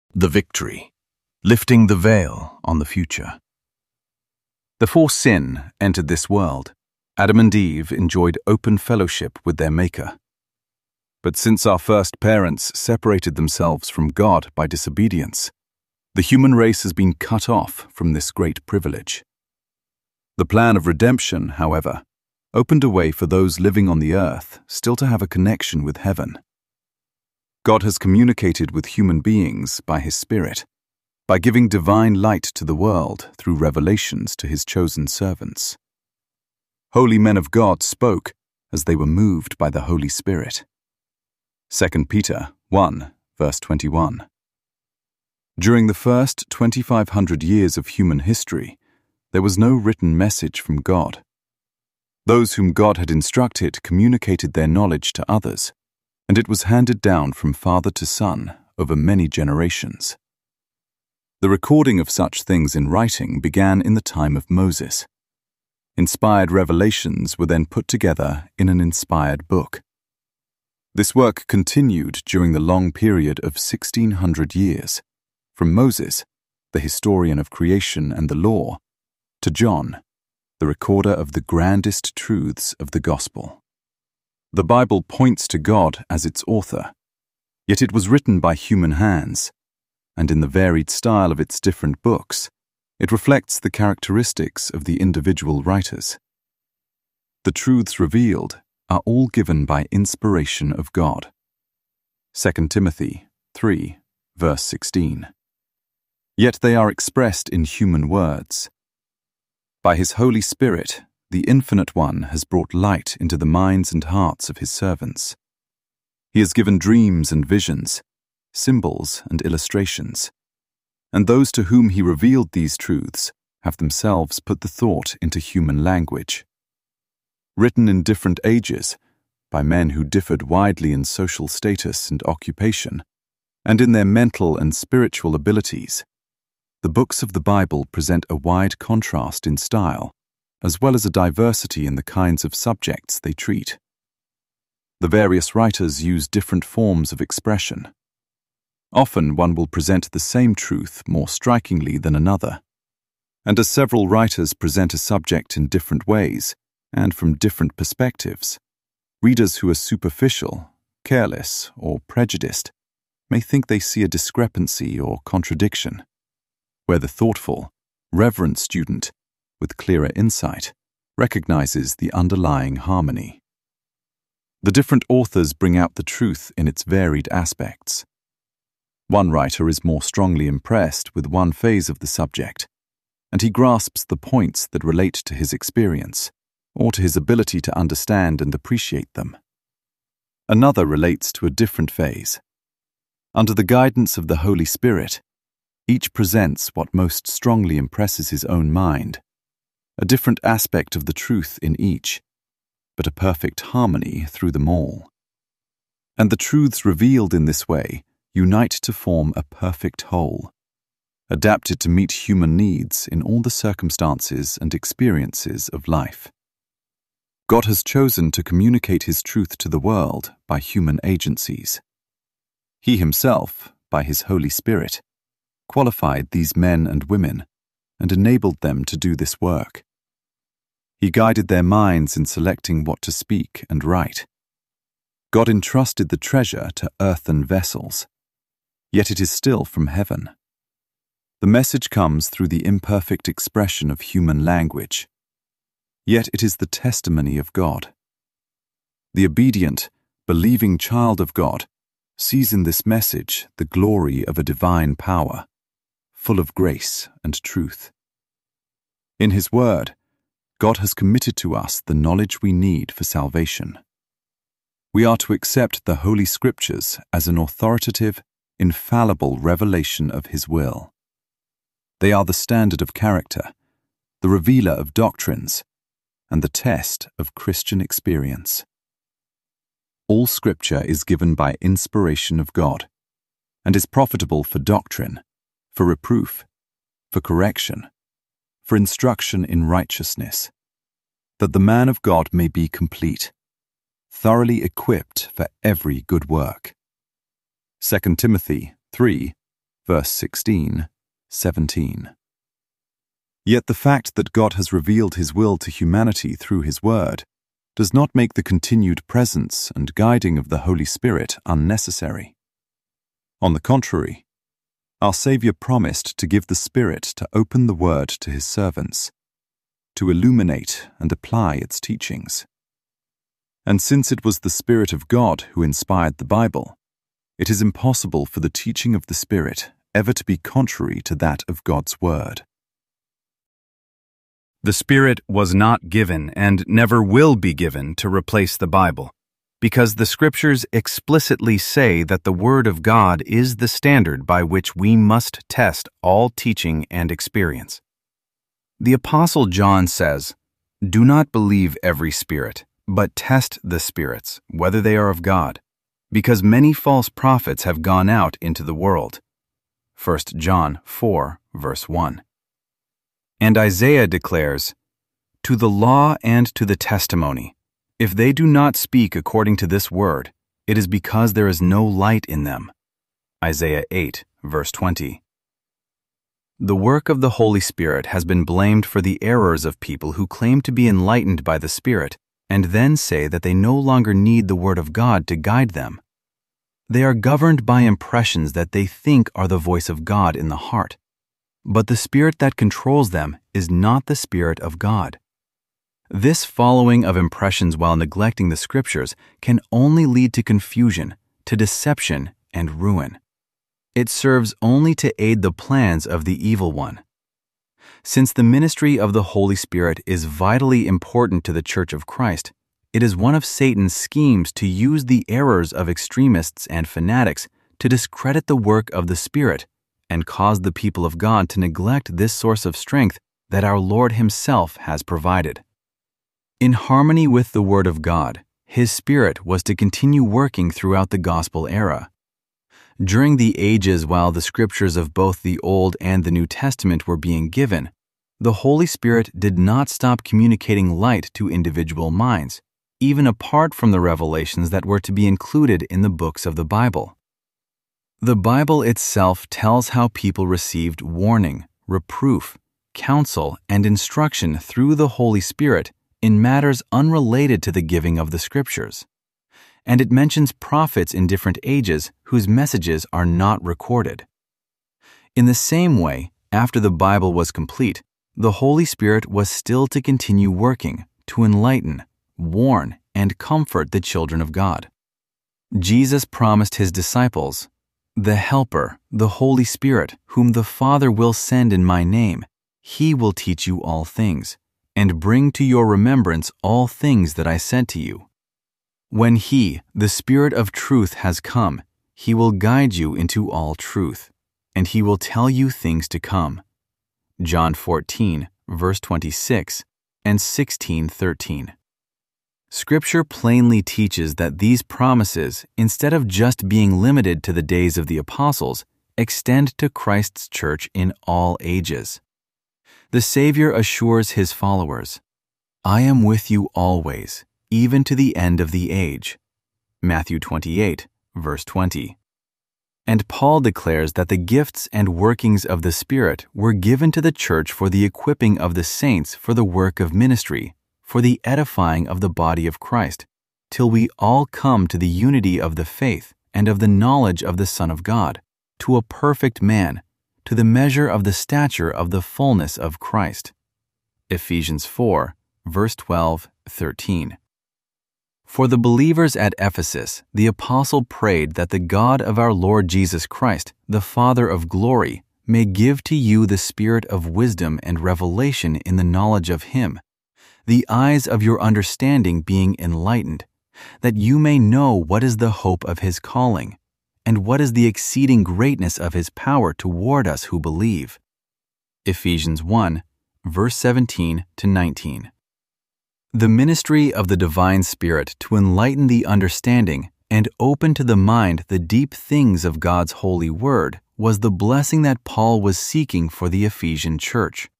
The victory, lifting the veil on the future. Before sin entered this world, Adam and Eve enjoyed open fellowship with their Maker. But since our first parents separated themselves from God by disobedience, the human race has been cut off from this great privilege. The plan of redemption, however, opened a way for those living on the earth still to have a connection with heaven. God has communicated with human beings by His Spirit, by giving divine light to the world through revelations to His chosen servants. Holy men of God spoke as they were moved by the Holy Spirit. 2 Peter 1, verse 21. During the first 2,500 years of human history, there was no written message from God. Those whom God had instructed communicated their knowledge to others, and it was handed down from father to son over many generations. The recording of such things in writing began in the time of Moses. Inspired revelations were then put together in an inspired book. This work continued during the long period of 1,600 years, from Moses, the historian of creation and the law, to John, the recorder of the grandest truths of the gospel. The Bible points to God as its author, yet it was written by human hands, and in the varied style of its different books, it reflects the characteristics of the individual writers. The truths revealed are all given by inspiration of God. 2 Timothy 3, verse 16. Yet they are expressed in human words. By His Holy Spirit, the Infinite One has brought light into the minds and hearts of His servants. He has given dreams and visions, symbols and illustrations, and those to whom He revealed these truths have themselves put the thought into human language. Written in different ages, by men who differed widely in social status and occupation, and in their mental and spiritual abilities, the books of the Bible present a wide contrast in style, as well as a diversity in the kinds of subjects they treat. The various writers use different forms of expression. Often one will present the same truth more strikingly than another, and as several writers present a subject in different ways, and from different perspectives, readers who are superficial, careless, or prejudiced may think they see a discrepancy or contradiction, where the thoughtful, reverent student, with clearer insight, recognizes the underlying harmony. The different authors bring out the truth in its varied aspects. One writer is more strongly impressed with one phase of the subject, and he grasps the points that relate to his experience, or to his ability to understand and appreciate them. Another relates to a different phase. Under the guidance of the Holy Spirit, each presents what most strongly impresses his own mind, a different aspect of the truth in each, but a perfect harmony through them all. And the truths revealed in this way unite to form a perfect whole, adapted to meet human needs in all the circumstances and experiences of life. God has chosen to communicate His truth to the world by human agencies. He Himself, by His Holy Spirit, qualified these men and women and enabled them to do this work. He guided their minds in selecting what to speak and write. God entrusted the treasure to earthen vessels, yet it is still from heaven. The message comes through the imperfect expression of human language, yet it is the testimony of God. The obedient, believing child of God sees in this message the glory of a divine power, full of grace and truth. In His Word, God has committed to us the knowledge we need for salvation. We are to accept the Holy Scriptures as an authoritative, infallible revelation of His will. They are the standard of character, the revealer of doctrines, and the test of Christian experience. All Scripture is given by inspiration of God, and is profitable for doctrine, for reproof, for correction, for instruction in righteousness, that the man of God may be complete, thoroughly equipped for every good work. 2 Timothy 3, verse 16, 17. Yet the fact that God has revealed His will to humanity through His Word does not make the continued presence and guiding of the Holy Spirit unnecessary. On the contrary, our Saviour promised to give the Spirit to open the Word to His servants, to illuminate and apply its teachings. And since it was the Spirit of God who inspired the Bible, it is impossible for the teaching of the Spirit ever to be contrary to that of God's Word. The Spirit was not given and never will be given to replace the Bible, because the Scriptures explicitly say that the Word of God is the standard by which we must test all teaching and experience. The Apostle John says, "Do not believe every spirit, but test the spirits, whether they are of God, because many false prophets have gone out into the world." 1 John 4, verse 1. And Isaiah declares, "To the law and to the testimony, if they do not speak according to this word, it is because there is no light in them." Isaiah 8, verse 20. The work of the Holy Spirit has been blamed for the errors of people who claim to be enlightened by the Spirit and then say that they no longer need the Word of God to guide them. They are governed by impressions that they think are the voice of God in the heart. But the Spirit that controls them is not the Spirit of God. This following of impressions while neglecting the Scriptures can only lead to confusion, to deception, and ruin. It serves only to aid the plans of the evil one. Since the ministry of the Holy Spirit is vitally important to the Church of Christ, it is one of Satan's schemes to use the errors of extremists and fanatics to discredit the work of the Spirit and cause the people of God to neglect this source of strength that our Lord Himself has provided. In harmony with the Word of God, His Spirit was to continue working throughout the Gospel era. During the ages while the Scriptures of both the Old and the New Testament were being given, the Holy Spirit did not stop communicating light to individual minds, even apart from the revelations that were to be included in the books of the Bible. The Bible itself tells how people received warning, reproof, counsel, and instruction through the Holy Spirit in matters unrelated to the giving of the Scriptures. And it mentions prophets in different ages whose messages are not recorded. In the same way, after the Bible was complete, the Holy Spirit was still to continue working to enlighten, warn, and comfort the children of God. Jesus promised His disciples, "The Helper, the Holy Spirit, whom the Father will send in my name, He will teach you all things, and bring to your remembrance all things that I said to you. When He, the Spirit of truth, has come, He will guide you into all truth, and He will tell you things to come." John 14, verse 26 and 16:13. Scripture plainly teaches that these promises, instead of just being limited to the days of the apostles, extend to Christ's church in all ages. The Savior assures His followers, "I am with you always, even to the end of the age." Matthew 28, verse 20. And Paul declares that the gifts and workings of the Spirit were given to the church for the equipping of the saints for the work of ministry, for the edifying of the body of Christ, till we all come to the unity of the faith and of the knowledge of the Son of God, to a perfect man, to the measure of the stature of the fullness of Christ. Ephesians 4, verse 12, 13. For the believers at Ephesus, the apostle prayed that the God of our Lord Jesus Christ, the Father of glory, may give to you the spirit of wisdom and revelation in the knowledge of Him, the eyes of your understanding being enlightened, that you may know what is the hope of His calling, and what is the exceeding greatness of His power toward us who believe. Ephesians 1, verse 17 to 19. The ministry of the divine Spirit to enlighten the understanding and open to the mind the deep things of God's holy word was the blessing that Paul was seeking for the Ephesian church.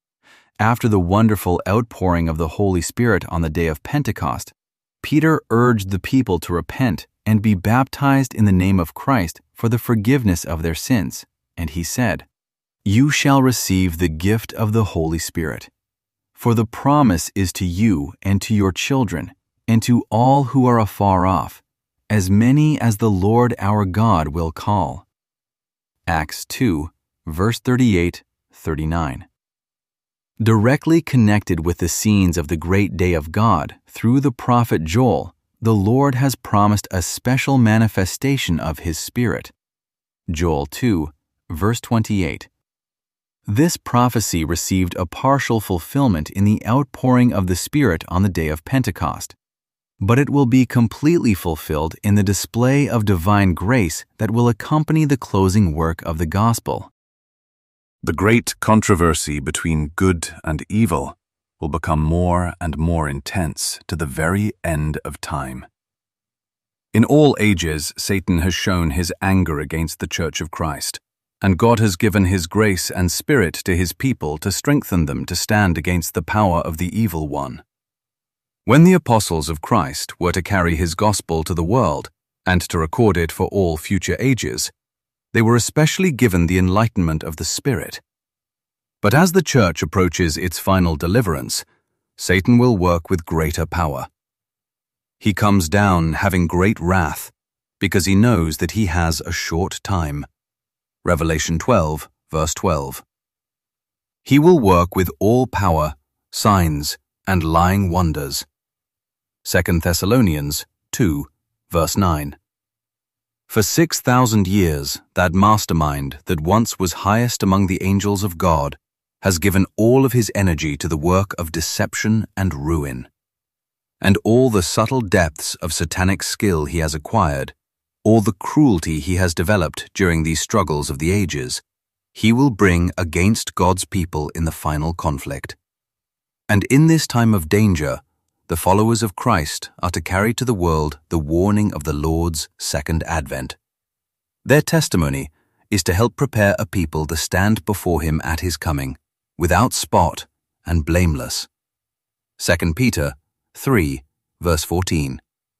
After the wonderful outpouring of the Holy Spirit on the day of Pentecost, Peter urged the people to repent and be baptized in the name of Christ for the forgiveness of their sins, And he said, "You shall receive the gift of the Holy Spirit. For the promise is to you and to your children, and to all who are afar off, as many as the Lord our God will call." Acts 2, verse 38-39. Directly connected with the scenes of the great day of God, through the prophet Joel, the Lord has promised a special manifestation of His Spirit. Joel 2, verse 28. This prophecy received a partial fulfillment in the outpouring of the Spirit on the day of Pentecost, but it will be completely fulfilled in the display of divine grace that will accompany the closing work of the gospel. The great controversy between good and evil will become more and more intense to the very end of time. In all ages, Satan has shown his anger against the Church of Christ, and God has given His grace and Spirit to His people to strengthen them to stand against the power of the evil one. When the apostles of Christ were to carry His gospel to the world and to record it for all future ages, they were especially given the enlightenment of the Spirit. But as the Church approaches its final deliverance, Satan will work with greater power. He comes down having great wrath, because he knows that he has a short time. Revelation 12, verse 12. He will work with all power, signs, and lying wonders. 2 Thessalonians 2, verse 9. For 6,000 years, that mastermind that once was highest among the angels of God has given all of his energy to the work of deception and ruin. And all the subtle depths of satanic skill he has acquired, all the cruelty he has developed during these struggles of the ages, he will bring against God's people in the final conflict. And in this time of danger, the followers of Christ are to carry to the world the warning of the Lord's second advent. Their testimony is to help prepare a people to stand before Him at His coming, without spot and blameless. 2 Peter 3, verse 14.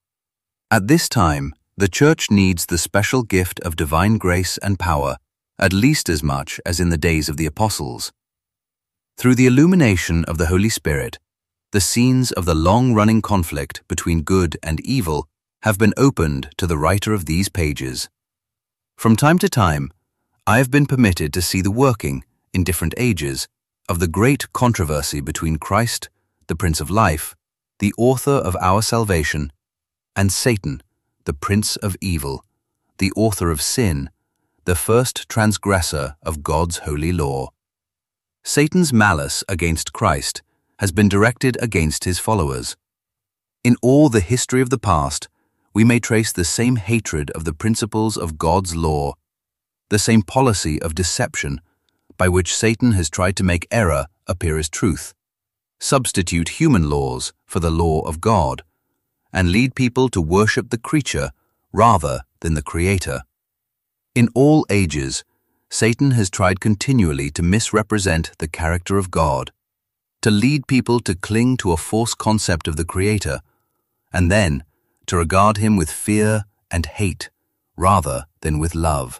At this time, the Church needs the special gift of divine grace and power at least as much as in the days of the apostles. Through the illumination of the Holy Spirit, the scenes of the long-running conflict between good and evil have been opened to the writer of these pages. From time to time, I have been permitted to see the working, in different ages, of the great controversy between Christ, the Prince of Life, the author of our salvation, and Satan, the Prince of Evil, the author of sin, the first transgressor of God's holy law. Satan's malice against Christ has been directed against his followers. In all the history of the past, we may trace the same hatred of the principles of God's law, the same policy of deception by which Satan has tried to make error appear as truth, substitute human laws for the law of God, and lead people to worship the creature rather than the Creator. In all ages, Satan has tried continually to misrepresent the character of God, to lead people to cling to a false concept of the Creator, and then to regard Him with fear and hate rather than with love.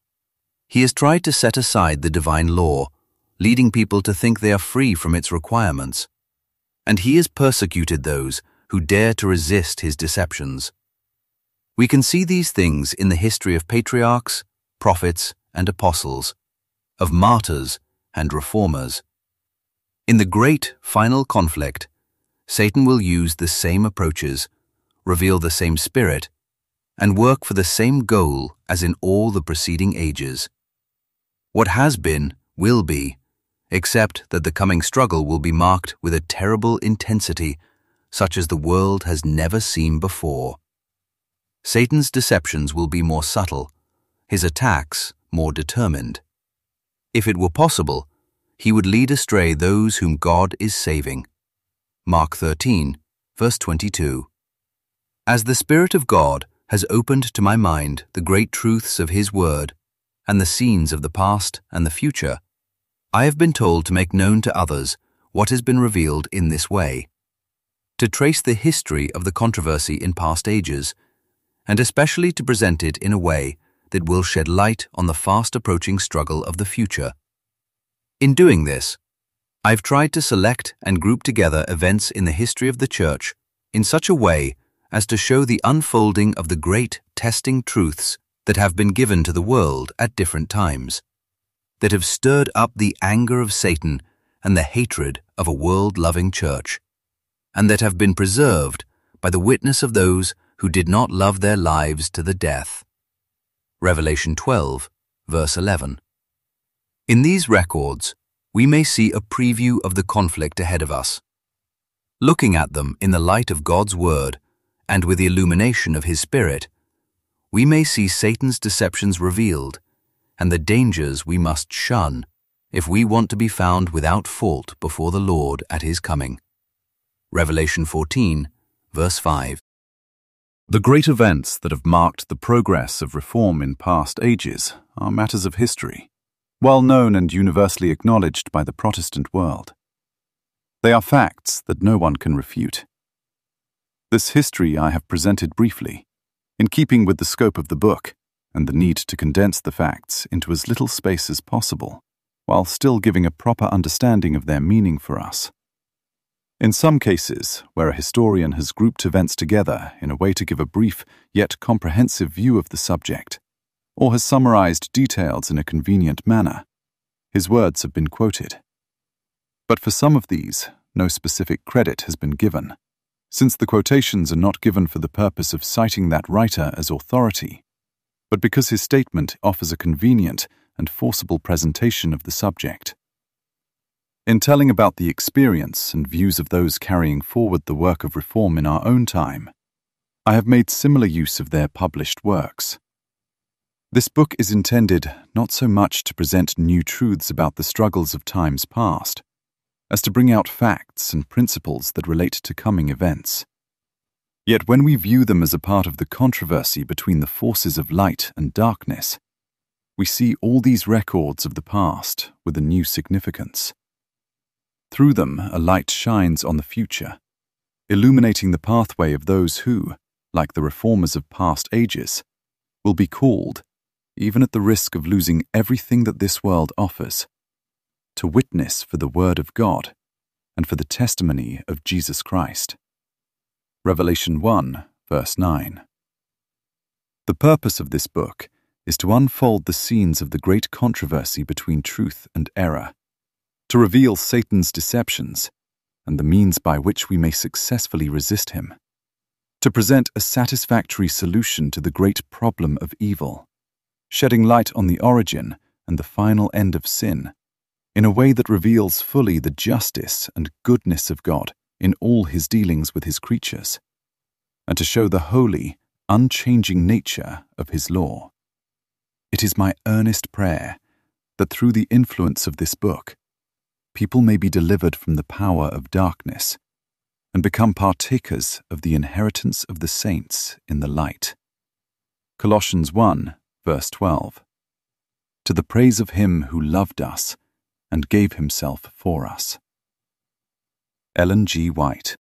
He has tried to set aside the divine law, leading people to think they are free from its requirements, and he has persecuted those who dare to resist his deceptions. We can see these things in the history of patriarchs, prophets, and apostles, of martyrs and reformers. In the great final conflict, Satan will use the same approaches, reveal the same spirit, and work for the same goal as in all the preceding ages. What has been, will be, except that the coming struggle will be marked with a terrible intensity such as the world has never seen before. Satan's deceptions will be more subtle, his attacks more determined. If it were possible, he would lead astray those whom God is saving. Mark 13, verse 22. As the Spirit of God has opened to my mind the great truths of His Word and the scenes of the past and the future, I have been told to make known to others what has been revealed in this way, to trace the history of the controversy in past ages, and especially to present it in a way that will shed light on the fast-approaching struggle of the future. In doing this, I've tried to select and group together events in the history of the Church in such a way as to show the unfolding of the great testing truths that have been given to the world at different times, that have stirred up the anger of Satan and the hatred of a world-loving church, and that have been preserved by the witness of those who did not love their lives to the death. Revelation 12, verse 11. In these records, we may see a preview of the conflict ahead of us. Looking at them in the light of God's Word and with the illumination of His Spirit, we may see Satan's deceptions revealed and the dangers we must shun if we want to be found without fault before the Lord at His coming. Revelation 14, verse 5. The great events that have marked the progress of reform in past ages are matters of history, well known and universally acknowledged by the Protestant world. They are facts that no one can refute. This history I have presented briefly, in keeping with the scope of the book and the need to condense the facts into as little space as possible, while still giving a proper understanding of their meaning for us. In some cases, where a historian has grouped events together in a way to give a brief yet comprehensive view of the subject, or has summarized details in a convenient manner, his words have been quoted. But for some of these, no specific credit has been given, since the quotations are not given for the purpose of citing that writer as authority, but because his statement offers a convenient and forcible presentation of the subject. In telling about the experience and views of those carrying forward the work of reform in our own time, I have made similar use of their published works. This book is intended not so much to present new truths about the struggles of times past, as to bring out facts and principles that relate to coming events. Yet when we view them as a part of the controversy between the forces of light and darkness, we see all these records of the past with a new significance. Through them, a light shines on the future, illuminating the pathway of those who, like the reformers of past ages, will be called, even at the risk of losing everything that this world offers, to witness for the Word of God and for the testimony of Jesus Christ. Revelation 1, verse 9. The purpose of this book is to unfold the scenes of the great controversy between truth and error, to reveal Satan's deceptions and the means by which we may successfully resist him, to present a satisfactory solution to the great problem of evil, shedding light on the origin and the final end of sin, in a way that reveals fully the justice and goodness of God in all His dealings with His creatures, and to show the holy, unchanging nature of His law. It is my earnest prayer that through the influence of this book, people may be delivered from the power of darkness and become partakers of the inheritance of the saints in the light. Colossians 1, verse 12. To the praise of Him who loved us and gave Himself for us. Ellen G. White.